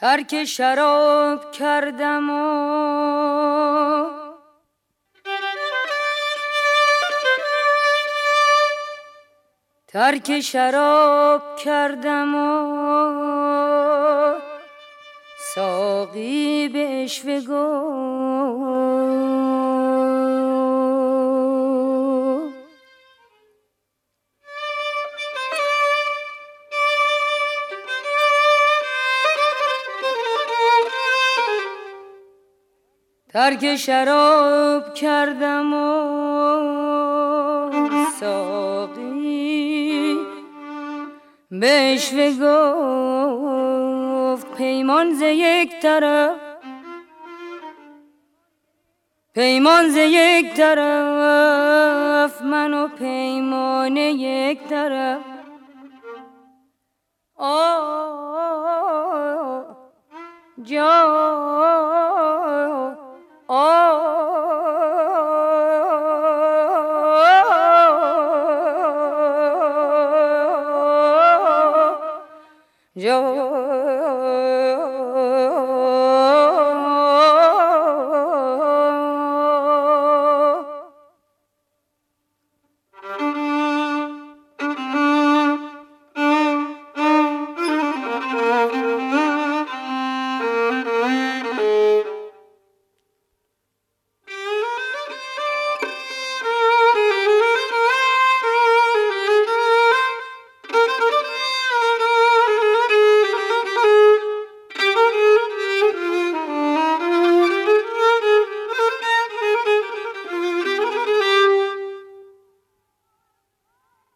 ترک شراب کردم و ترک شراب کردم و ساقی به عشوه گفت ترک شراب کردم و ساقی به عشوه گفت پیمان ز یک طرف پیمان ز یک طرف من و پیمان یک طرف جا جا